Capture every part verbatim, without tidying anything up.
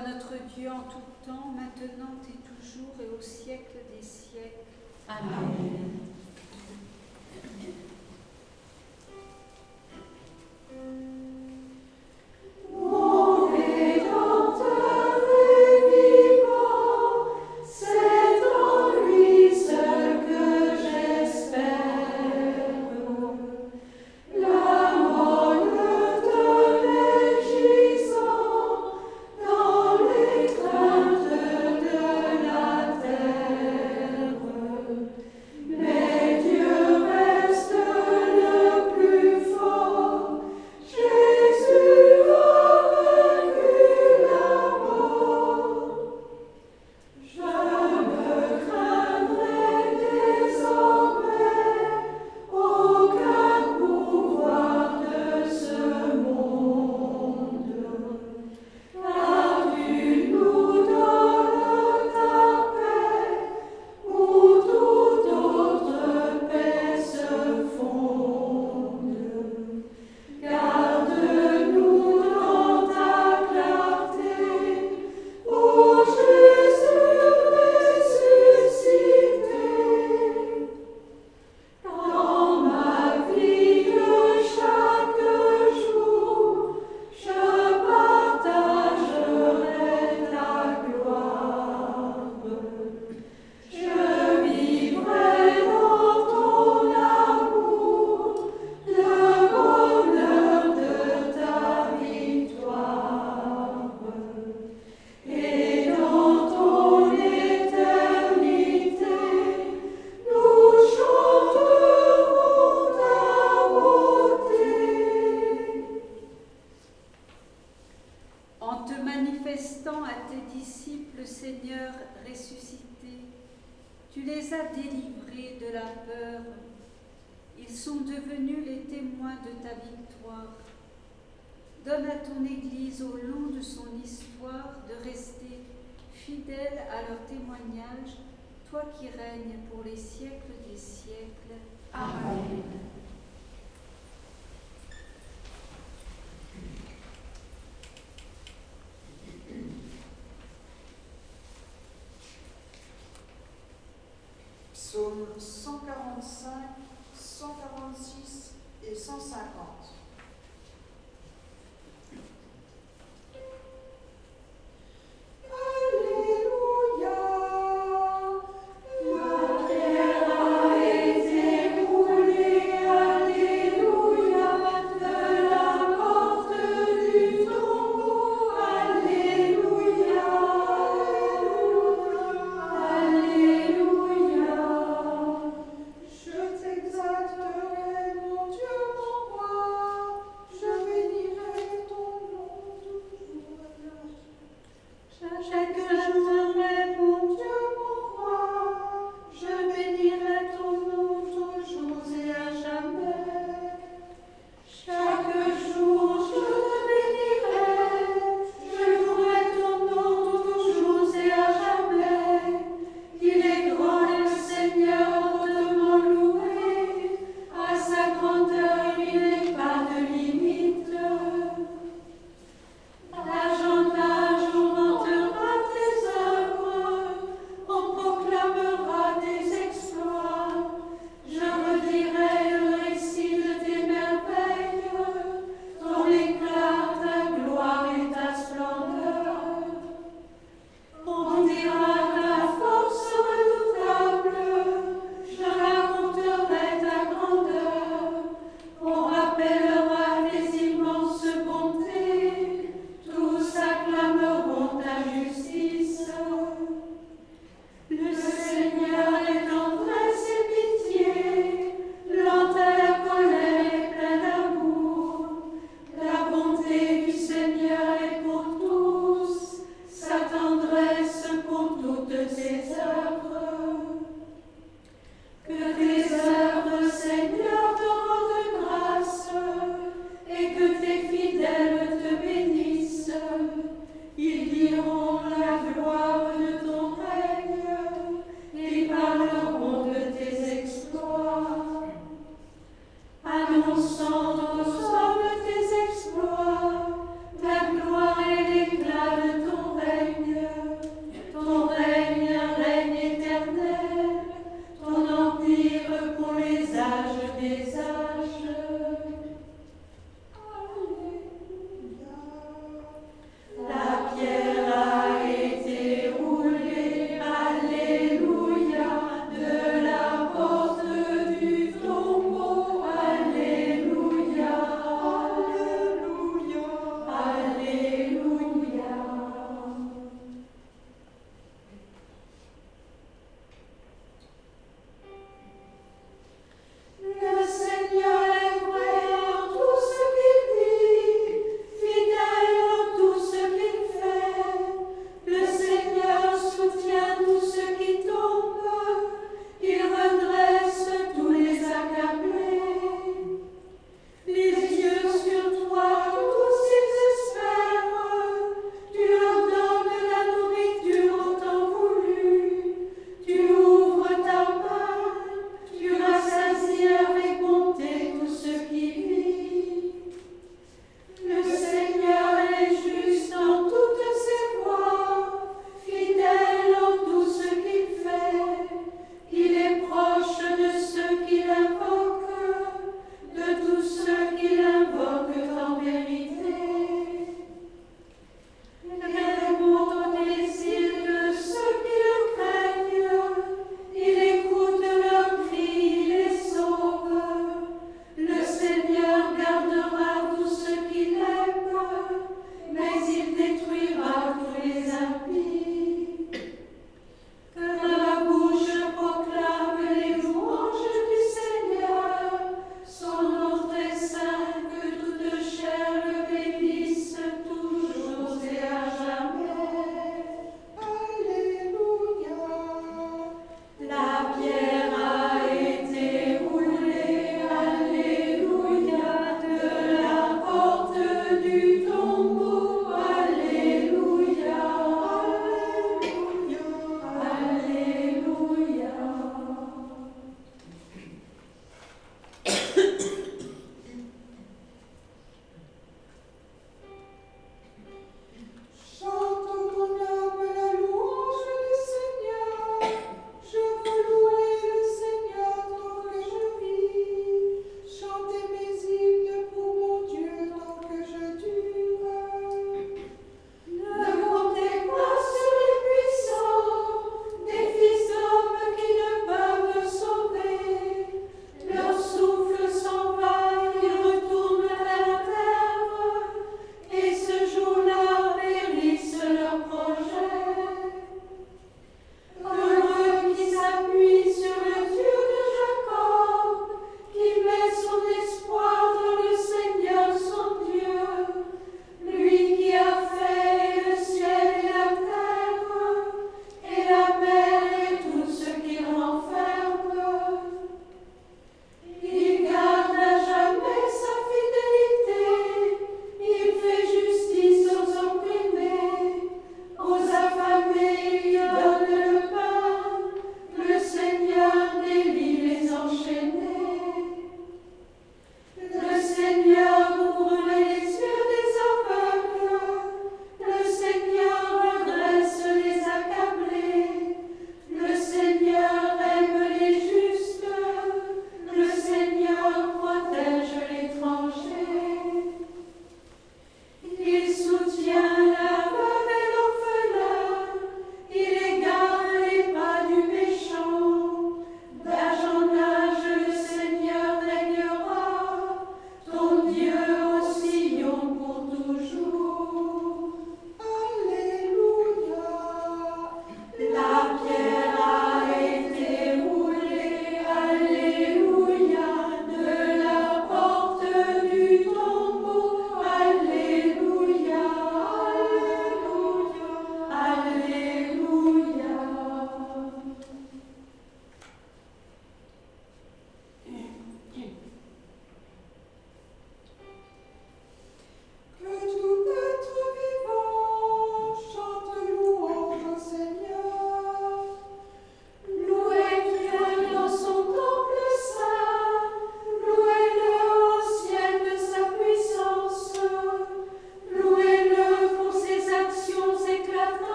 soit notre Dieu en tout temps, maintenant et toujours et au siècle des siècles. Amen. Tu les as délivrés de la peur. Ils sont devenus les témoins de ta victoire. Donne à ton Église au long de son histoire de rester fidèle à leur témoignage, toi qui règnes pour les siècles des siècles. Amen. Psaume cent quarante-cinq, cent quarante-six et cent cinquante. Agenda, je vantera tes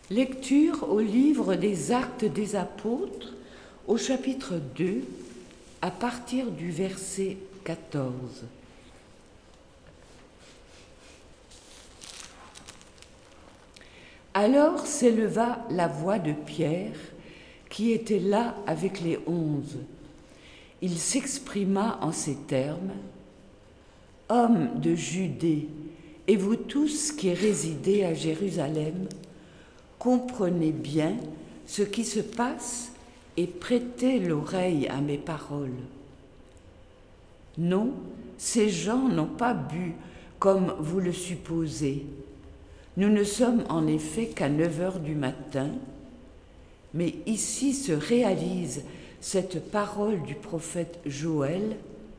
Lecture au livre des Actes des Apôtres, au chapitre deux, à partir du verset quatorze. Alors s'éleva la voix de Pierre, qui était là avec les onze. Il s'exprima en ces termes : « Hommes de Judée, et vous tous qui résidez à Jérusalem, comprenez bien ce qui se passe et prêtez l'oreille à mes paroles. Non, ces gens n'ont pas bu comme vous le supposez. Nous ne sommes en effet qu'à neuf heures du matin, mais ici se réalise cette parole du prophète Joël.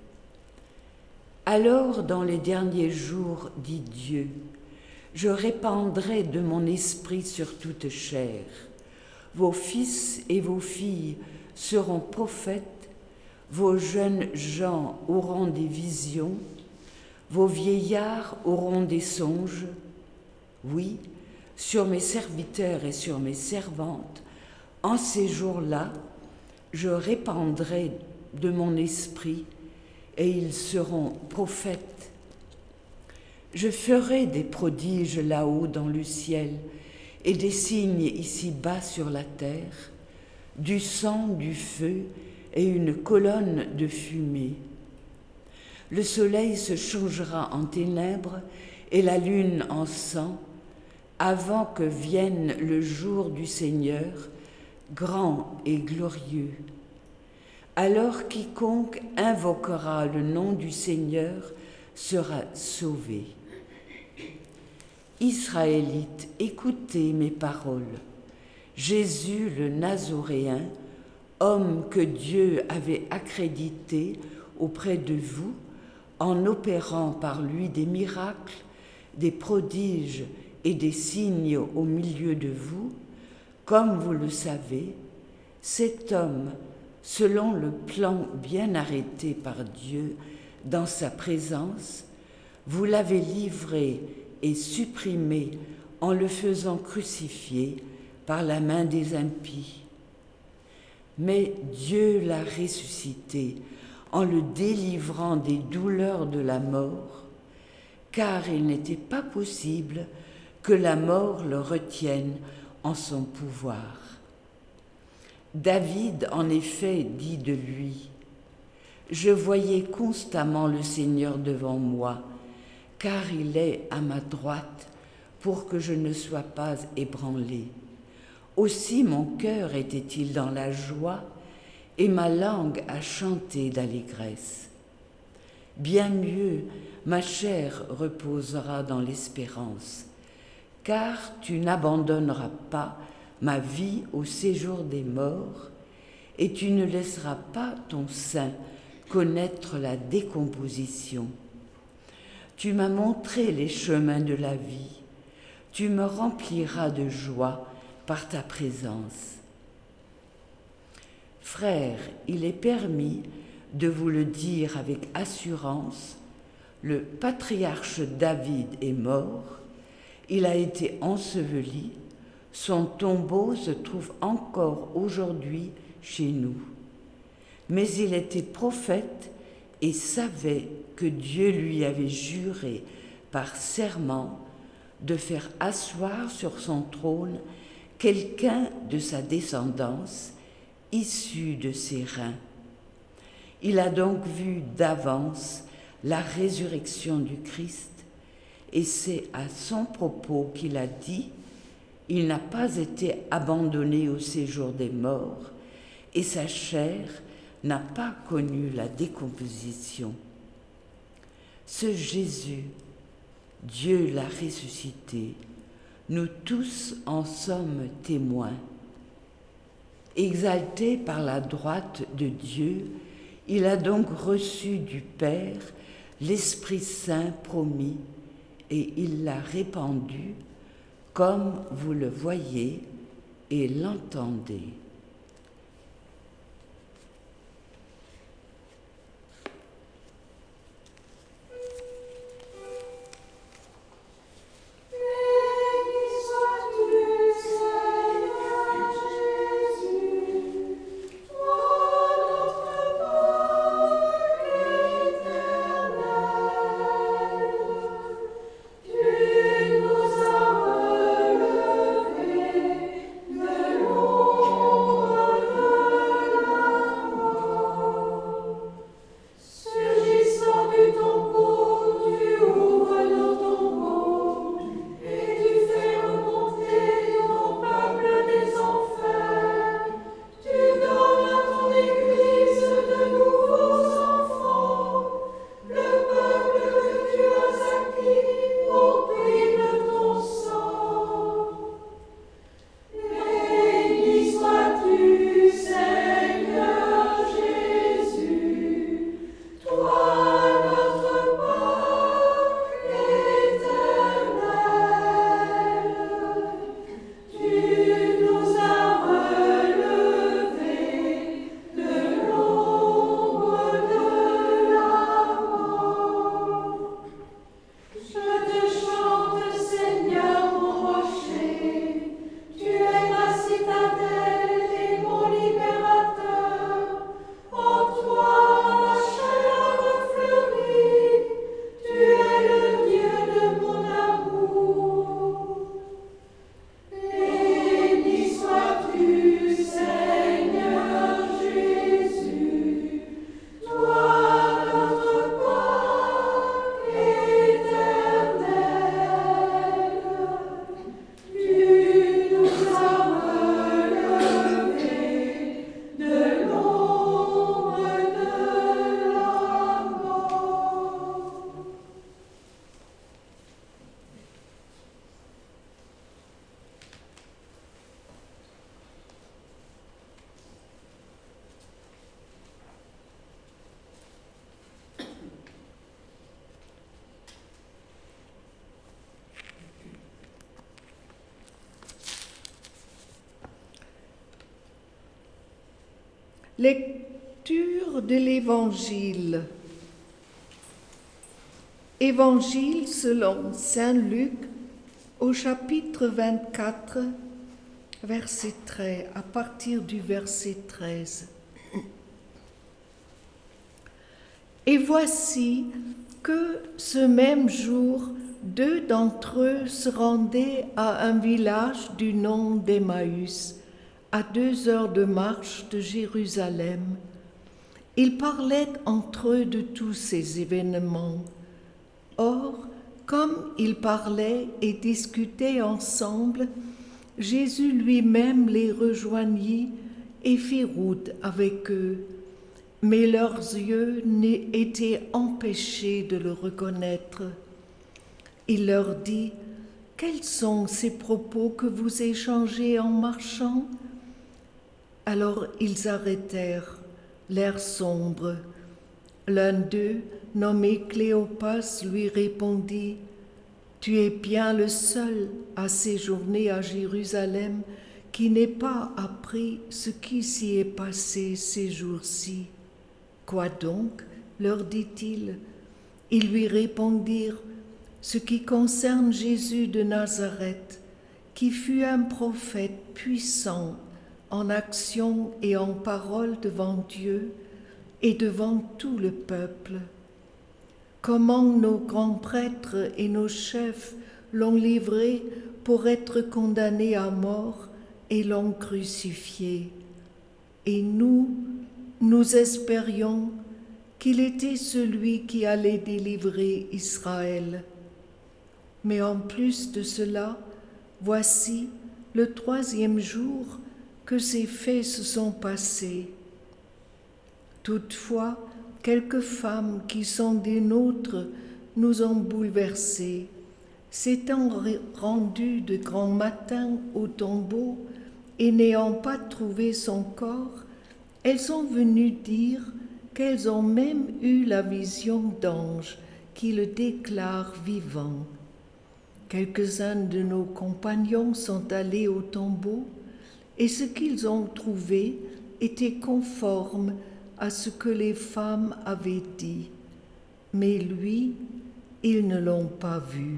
Alors, dans les derniers jours, dit Dieu, je répandrai de mon esprit sur toute chair. Vos fils et vos filles seront prophètes, vos jeunes gens auront des visions, vos vieillards auront des songes. Oui, sur mes serviteurs et sur mes servantes, en ces jours-là, je répandrai de mon esprit et ils seront prophètes. Je ferai des prodiges là-haut dans le ciel et des signes ici-bas sur la terre, du sang, du feu et une colonne de fumée. Le soleil se changera en ténèbres et la lune en sang, avant que vienne le jour du Seigneur, grand et glorieux. Alors quiconque invoquera le nom du Seigneur sera sauvé. Israélites, écoutez mes paroles. Jésus le Nazoréen, homme que Dieu avait accrédité auprès de vous, en opérant par lui des miracles, des prodiges et des signes au milieu de vous, comme vous le savez, cet homme, selon le plan bien arrêté par Dieu dans sa présence, vous l'avez livré et supprimé en le faisant crucifier par la main des impies. Mais Dieu l'a ressuscité en le délivrant des douleurs de la mort, car il n'était pas possible que la mort le retienne en son pouvoir. David, en effet, dit de lui : « Je voyais constamment le Seigneur devant moi, car il est à ma droite pour que je ne sois pas ébranlé. Aussi mon cœur était-il dans la joie et ma langue a chanté d'allégresse. Bien mieux, ma chair reposera dans l'espérance, car tu n'abandonneras pas ma vie au séjour des morts, et tu ne laisseras pas ton sein connaître la décomposition. Tu m'as montré les chemins de la vie, tu me rempliras de joie par ta présence. Frères, il est permis de vous le dire avec assurance, le patriarche David est mort, il a été enseveli, son tombeau se trouve encore aujourd'hui chez nous. Mais il était prophète et savait que Dieu lui avait juré par serment de faire asseoir sur son trône quelqu'un de sa descendance, issu de ses reins. Il a donc vu d'avance la résurrection du Christ, et c'est à son propos qu'il a dit : il n'a pas été abandonné au séjour des morts, et sa chair n'a pas connu la décomposition. Ce Jésus, Dieu l'a ressuscité, nous tous en sommes témoins. Exalté par la droite de Dieu, il a donc reçu du Père l'Esprit Saint promis, et il l'a répandu comme vous le voyez et l'entendez. Béni sois-tu, Seigneur. Lecture de l'Évangile. Évangile selon saint Luc au chapitre vingt-quatre, verset treize, à partir du verset treize. Et voici que ce même jour, deux d'entre eux se rendaient à un village du nom d'Emmaüs, à deux heures de marche de Jérusalem. Ils parlaient entre eux de tous ces événements. Or, comme ils parlaient et discutaient ensemble, Jésus lui-même les rejoignit et fit route avec eux. Mais leurs yeux étaient empêchés de le reconnaître. Il leur dit : « Quels sont ces propos que vous échangez en marchant ?» Alors ils arrêtèrent, l'air sombre. L'un d'eux, nommé Cléopas, lui répondit : « Tu es bien le seul à séjourner à Jérusalem qui n'ait pas appris ce qui s'y est passé ces jours-ci. » « Quoi donc ? Leur dit-il. Ils lui répondirent : « Ce qui concerne Jésus de Nazareth, qui fut un prophète puissant en action et en parole devant Dieu et devant tout le peuple. Comment nos grands prêtres et nos chefs l'ont livré pour être condamné à mort et l'ont crucifié. Et nous, nous espérions qu'il était celui qui allait délivrer Israël. Mais en plus de cela, voici le troisième jour que ces faits se sont passés. Toutefois, quelques femmes qui sont des nôtres nous ont bouleversés. S'étant rendues de grand matin au tombeau et n'ayant pas trouvé son corps, elles sont venues dire qu'elles ont même eu la vision d'anges qui le déclarent vivant. Quelques-uns de nos compagnons sont allés au tombeau et ce qu'ils ont trouvé était conforme à ce que les femmes avaient dit. Mais lui, ils ne l'ont pas vu.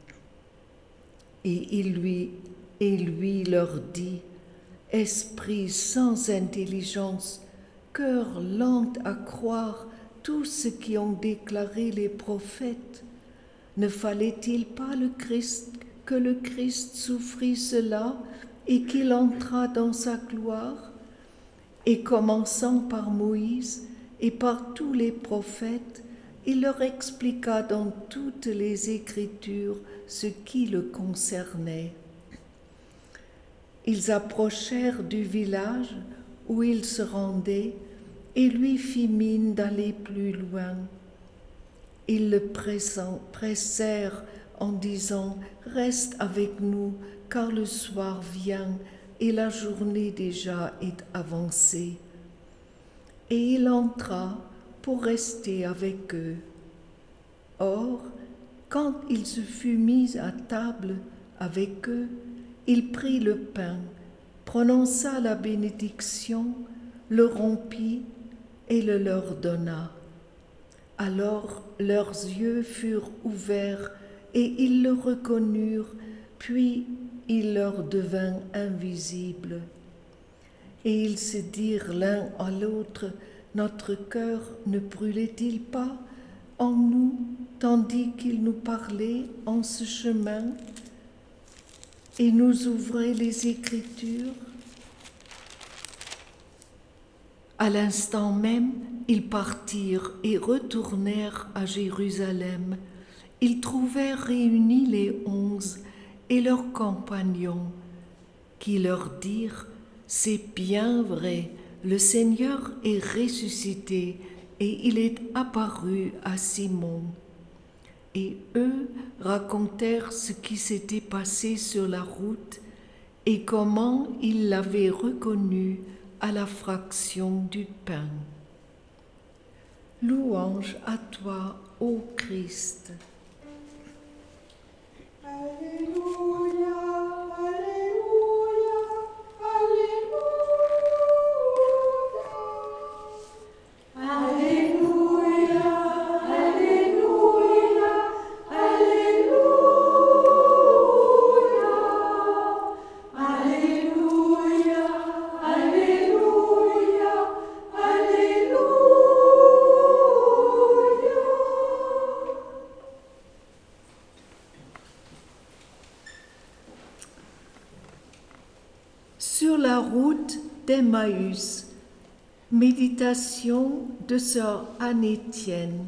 Et il lui, et lui leur dit : « Esprit sans intelligence, cœur lent à croire tout ce qui ont déclaré les prophètes, ne fallait-il pas le Christ, que le Christ souffrit cela et qu'il entra dans sa gloire ? Et commençant par Moïse et par tous les prophètes, il leur expliqua dans toutes les Écritures ce qui le concernait. Ils approchèrent du village où il se rendait et lui fit mine d'aller plus loin. Ils le pressèrent en disant : « Reste avec nous, car le soir vient et la journée déjà est avancée. » Et il entra pour rester avec eux. Or, quand il se fut mis à table avec eux, il prit le pain, prononça la bénédiction, le rompit et le leur donna. Alors leurs yeux furent ouverts et ils le reconnurent, puis il leur devint invisible. Et ils se dirent l'un à l'autre : notre cœur ne brûlait-il pas en nous, tandis qu'il nous parlait en ce chemin et nous ouvrait les Écritures ? À l'instant même, ils partirent et retournèrent à Jérusalem. Ils trouvèrent réunis les onze et leurs compagnons, qui leur dirent : « C'est bien vrai, le Seigneur est ressuscité et il est apparu à Simon. » Et eux racontèrent ce qui s'était passé sur la route et comment ils l'avaient reconnu à la fraction du pain. Louange à toi, ô Christ. Alléluia, Alléluia, Alléluia. Sur la route d'Emmaüs, méditation de sœur Anne-Étienne.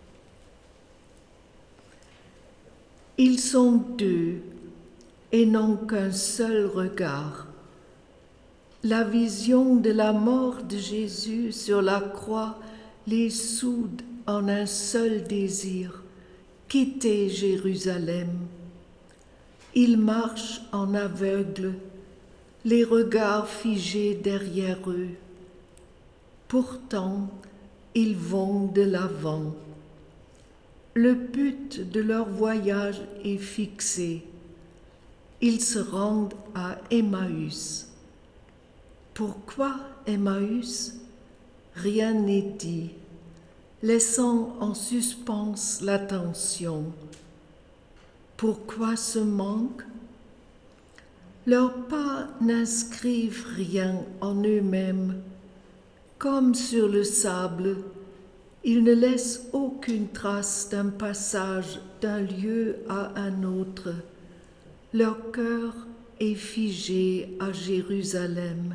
Ils sont deux et n'ont qu'un seul regard. La vision de la mort de Jésus sur la croix les soude en un seul désir, quitter Jérusalem. Ils marchent en aveugles, les regards figés derrière eux. Pourtant, ils vont de l'avant. Le but de leur voyage est fixé. Ils se rendent à Emmaüs. Pourquoi Emmaüs? Rien n'est dit, laissant en suspens l'attention. Pourquoi ce manque? Leurs pas n'inscrivent rien en eux-mêmes. Comme sur le sable, ils ne laissent aucune trace d'un passage d'un lieu à un autre. Leur cœur est figé à Jérusalem.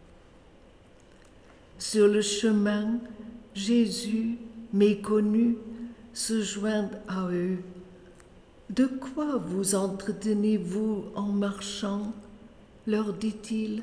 Sur le chemin, Jésus, méconnu, se joint à eux. « De quoi vous entretenez-vous en marchant ?» leur dit-il.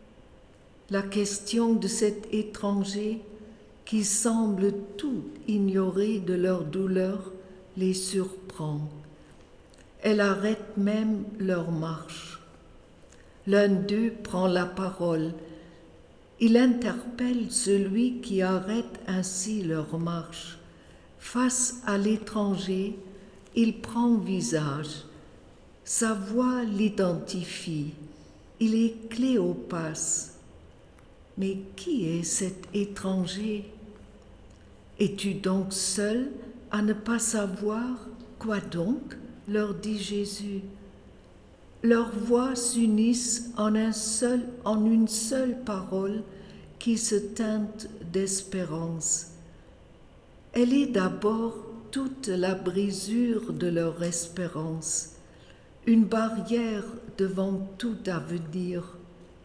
La question de cet étranger, qui semble tout ignorer de leur douleur, les surprend. Elle arrête même leur marche. L'un d'eux prend la parole. Il interpelle celui qui arrête ainsi leur marche. Face à l'étranger, il prend visage. Sa voix l'identifie. Il est Cléopas. Mais qui est cet étranger? Es-tu donc seul à ne pas savoir? Quoi donc? Leur dit Jésus. Leurs voix s'unissent en un seul, en une seule parole qui se teinte d'espérance. Elle est d'abord toute la brisure de leur espérance, une barrière devant tout avenir.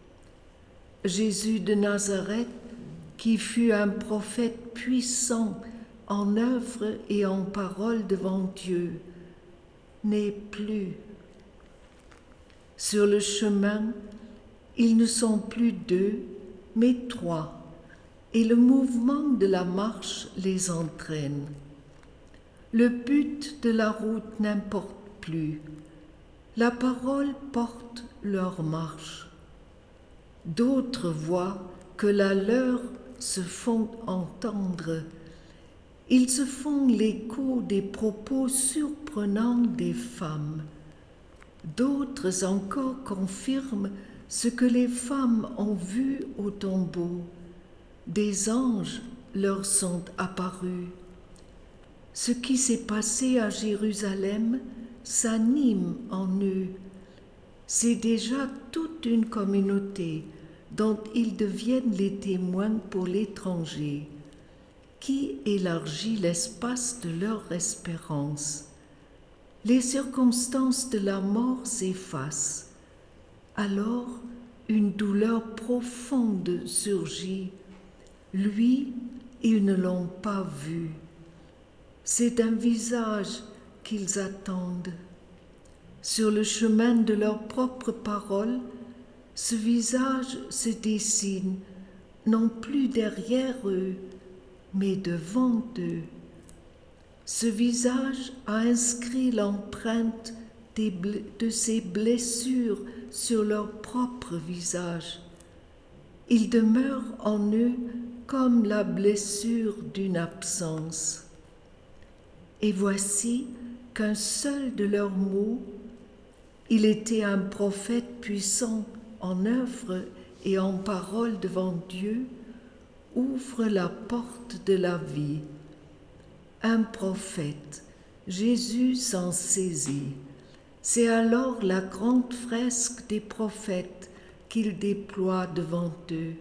Jésus de Nazareth, qui fut un prophète puissant en œuvre et en parole devant Dieu, n'est plus. Sur le chemin, ils ne sont plus deux, mais trois, et le mouvement de la marche les entraîne. Le but de la route n'importe plus. La parole porte leur marche. D'autres voix que la leur se font entendre. Ils se font l'écho des propos surprenants des femmes. D'autres encore confirment ce que les femmes ont vu au tombeau. Des anges leur sont apparus. Ce qui s'est passé à Jérusalem s'anime en eux. C'est déjà toute une communauté dont ils deviennent les témoins pour l'étranger, qui élargit l'espace de leur espérance. Les circonstances de la mort s'effacent. Alors, une douleur profonde surgit. Lui, ils ne l'ont pas vu. C'est un visage qu'ils attendent. Sur le chemin de leurs propres paroles, ce visage se dessine, non plus derrière eux, mais devant eux. Ce visage a inscrit l'empreinte de ses blessures sur leur propre visage. Il demeure en eux comme la blessure d'une absence. Et voici qu'un seul de leurs mots, il était un prophète puissant en œuvre et en parole devant Dieu, ouvre la porte de la vie. Un prophète, Jésus s'en saisit. C'est alors la grande fresque des prophètes qu'il déploie devant eux.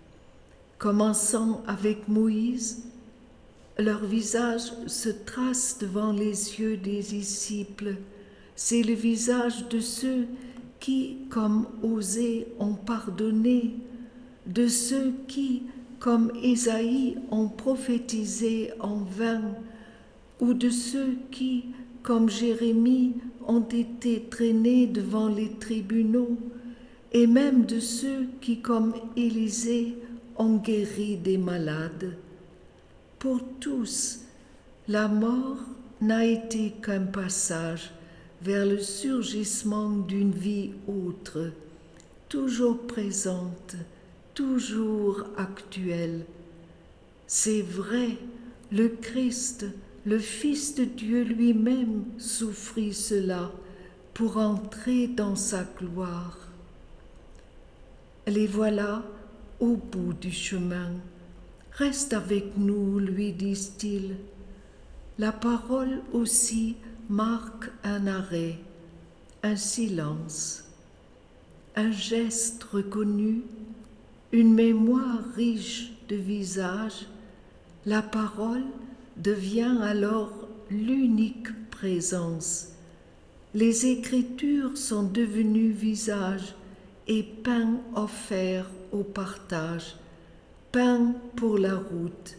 Commençant avec Moïse, leur visage se trace devant les yeux des disciples. C'est le visage de ceux qui, comme Osée, ont pardonné, de ceux qui, comme Ésaïe, ont prophétisé en vain, ou de ceux qui, comme Jérémie, ont été traînés devant les tribunaux, et même de ceux qui, comme Élisée, ont guéri des malades. Pour tous, la mort n'a été qu'un passage vers le surgissement d'une vie autre, toujours présente, toujours actuelle. C'est vrai, le Christ, le Fils de Dieu lui-même, souffrit cela pour entrer dans sa gloire. Les voilà au bout du chemin. Reste avec nous, lui disent-ils. La parole aussi marque un arrêt, un silence, un geste reconnu, une mémoire riche de visages. La parole devient alors l'unique présence. Les Écritures sont devenues visages et pain offert au partage, pain pour la route.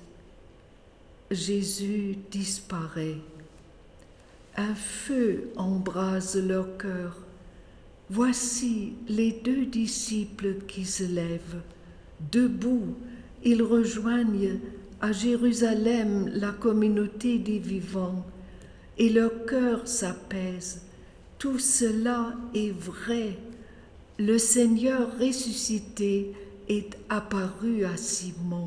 Jésus disparaît. Un feu embrase leur cœur. Voici les deux disciples qui se lèvent. Debout, ils rejoignent à Jérusalem la communauté des vivants et leur cœur s'apaise. Tout cela est vrai. Le Seigneur ressuscité est apparu à Simon.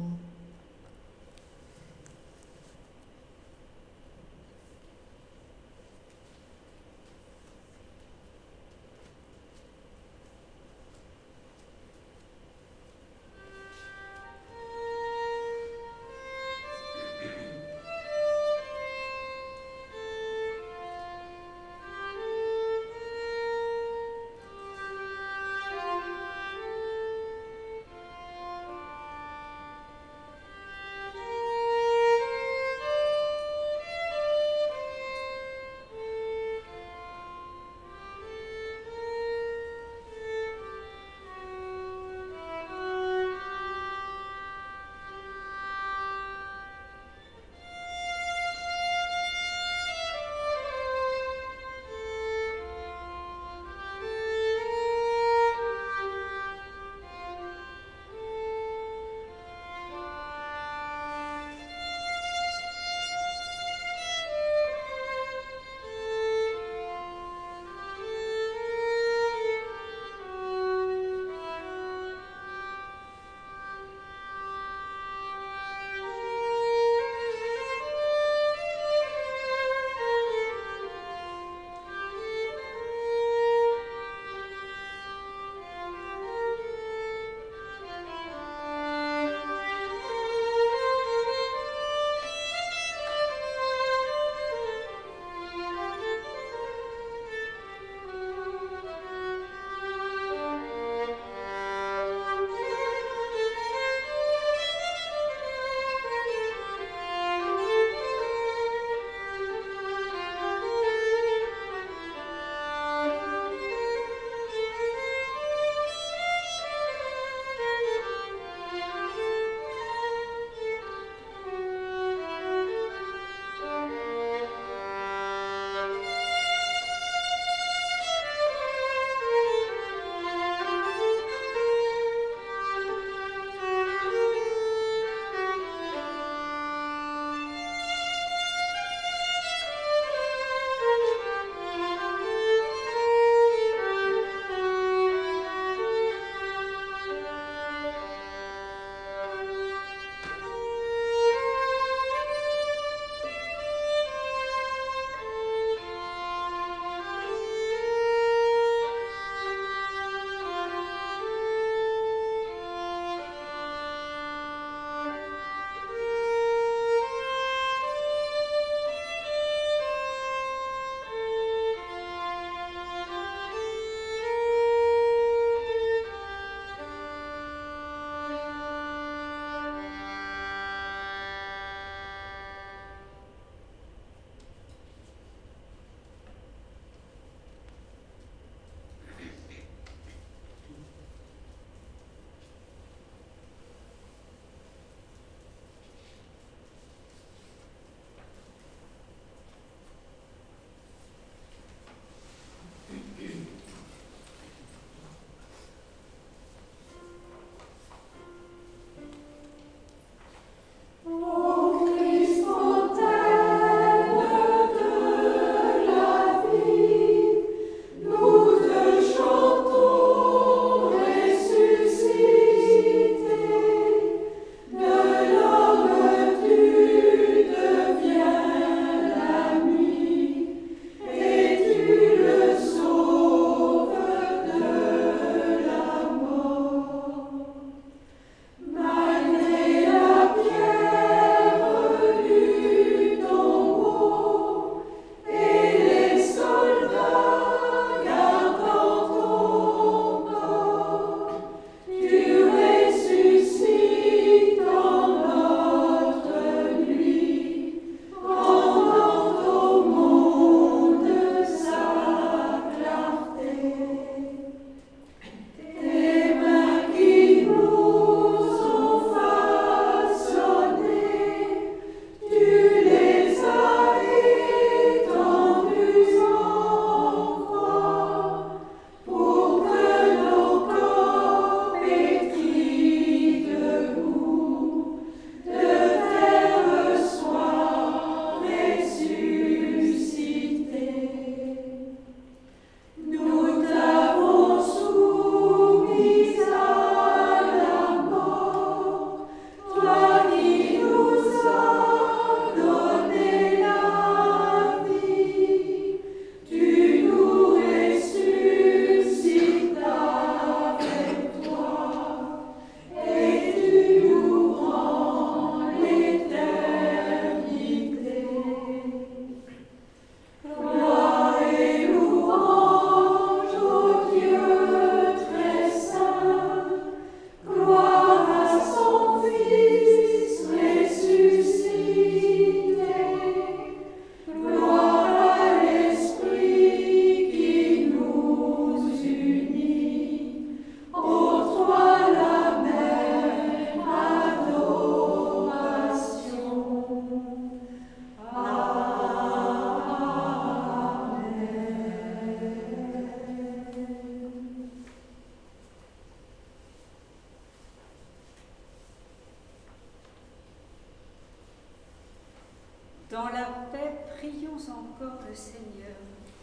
encore le Seigneur.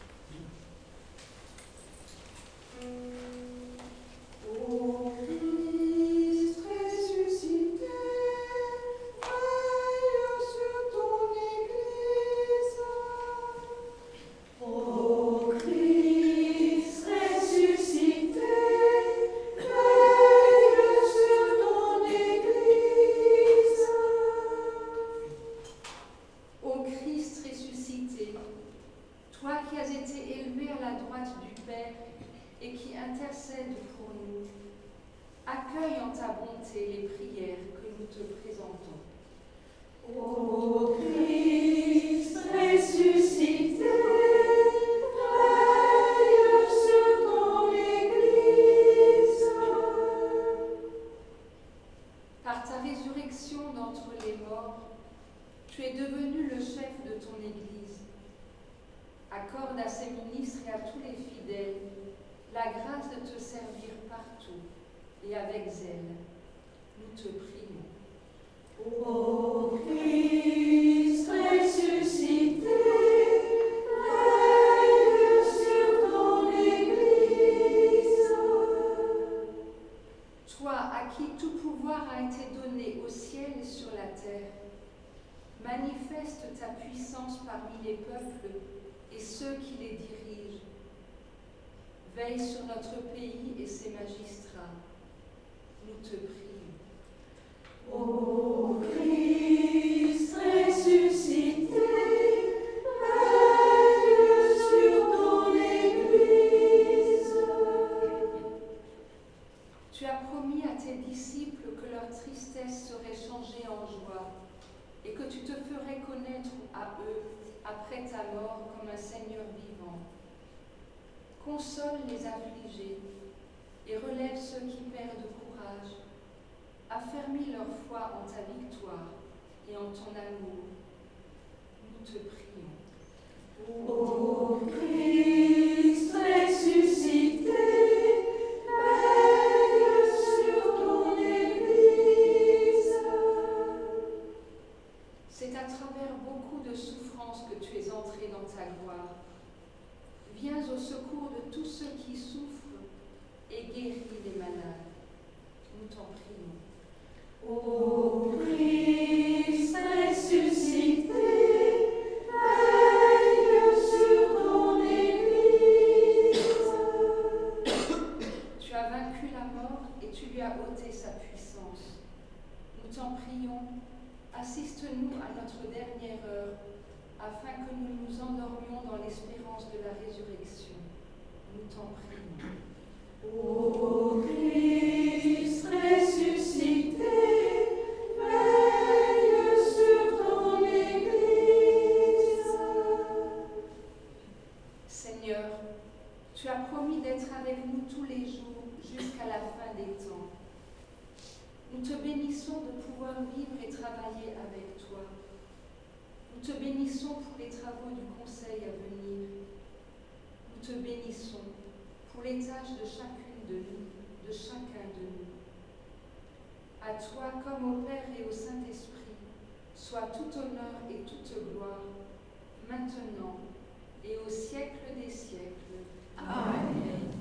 Ô Christ ressuscité, veille sur ton Église. Ô Christ ressuscité, veille sur ton Église. Ô Christ ressuscité, toi qui as été élevé à la droite du Père et qui intercèdes pour nous, accueille en ta bonté les prières que nous te présentons. Ô Christ ressuscité, veille sur ton Église. Par ta résurrection d'entre les morts, tu es devenu le chef de ton Église. Accorde à ses ministres et à tous les fidèles la grâce de te servir partout et avec zèle. Nous te prions. Ô Christ ressuscité, veille sur ton Église. Toi à qui tout pouvoir a été donné au ciel et sur la terre, manifeste ta puissance parmi les peuples et ceux qui les dirigent. Veille sur notre pays et ses magistrats. Nous te prions. Ô Christ ressuscité, veille sur ton Église. Tu as promis à tes disciples que leur tristesse serait changée en joie et que tu te ferais connaître à eux après ta mort comme un Seigneur vivant. Console les affligés et relève ceux qui perdent courage. Affermis leur foi en ta victoire et en ton amour. Nous te prions. Ô Christ ressuscité, veille sur ton Église. C'est à travers beaucoup de souffrances que tu es entré dans ta gloire. Viens au secours de tous ceux qui souffrent et guéris les malades. Nous t'en prions. Ô Christ ressuscité, veille sur ton Église. Tu as vaincu la mort et tu lui as ôté sa puissance. Nous t'en prions, assiste-nous à notre dernière heure, afin que nous nous endormions dans l'espérance de la résurrection. Nous t'en prions. Ô Christ ressuscité, veille sur ton Église. Seigneur, tu as promis d'être avec nous tous les jours jusqu'à la fin des temps. Nous te bénissons de pouvoir vivre et travailler avec toi. Nous te bénissons pour les travaux du Conseil à venir. Nous te bénissons pour les tâches de chacune de nous, de chacun de nous. À toi, comme au Père et au Saint-Esprit, soit tout honneur et toute gloire, maintenant et au siècle des siècles. Amen.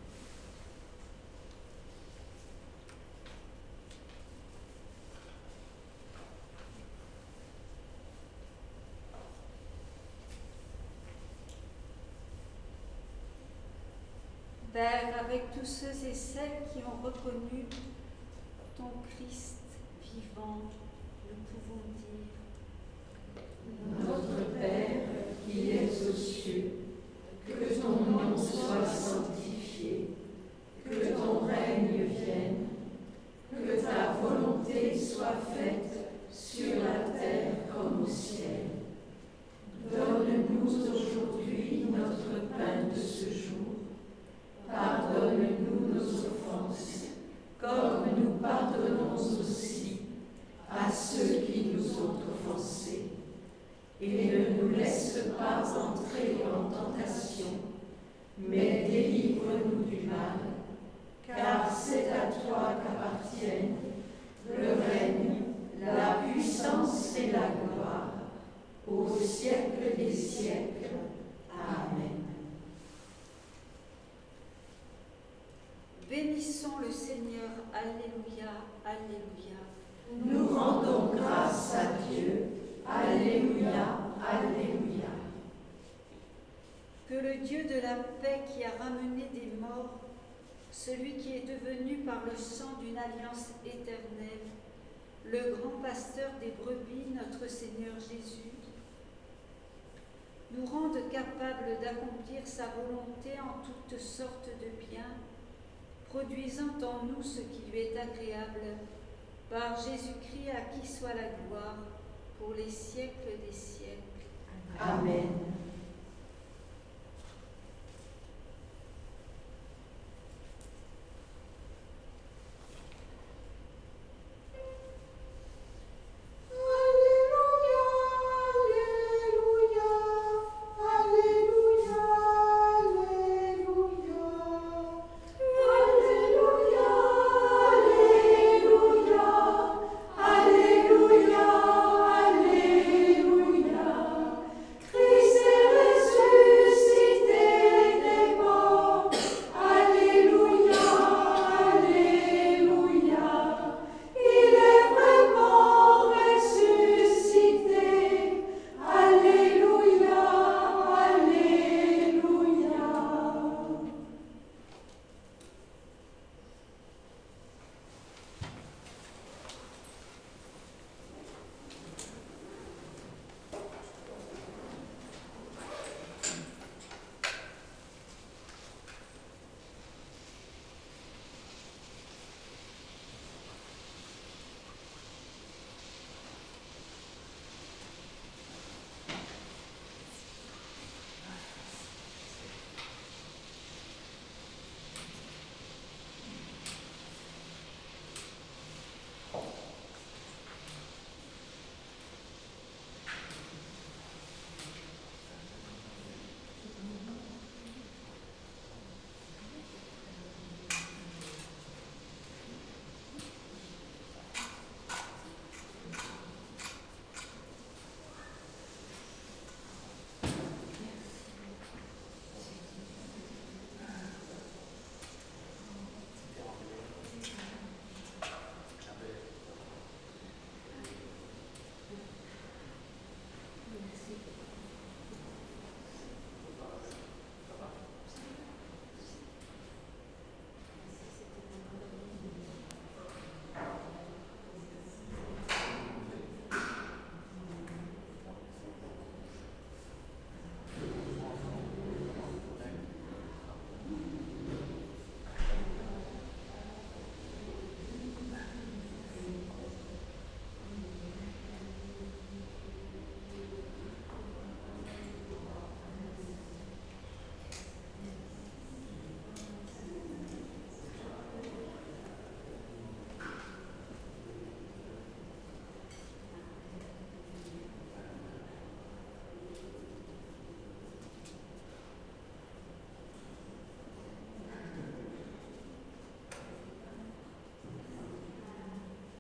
Père, avec tous ceux et celles qui ont reconnu ton Christ vivant, nous pouvons dire: Notre Père qui es aux cieux, que ton nom soit sanctifié, que ton règne vienne, que ta volonté soit faite sur la terre comme au ciel. Donne-nous aujourd'hui notre pain de ce jour. Pardonne-nous nos offenses, comme nous pardonnons aussi à ceux qui nous ont offensés. Et ne nous laisse pas entrer en tentation, mais délivre-nous du mal, car c'est à toi qu'appartiennent le règne, la puissance et la gloire, au siècle des siècles. Bénissons le Seigneur, Alléluia, Alléluia. Nous rendons grâce à Dieu, Alléluia, Alléluia. Que le Dieu de la paix qui a ramené des morts, celui qui est devenu par le sang d'une alliance éternelle, le grand pasteur des brebis, notre Seigneur Jésus, nous rende capables d'accomplir sa volonté en toutes sortes de biens, produisant en nous ce qui lui est agréable, par Jésus-Christ à qui soit la gloire pour les siècles des siècles. Amen.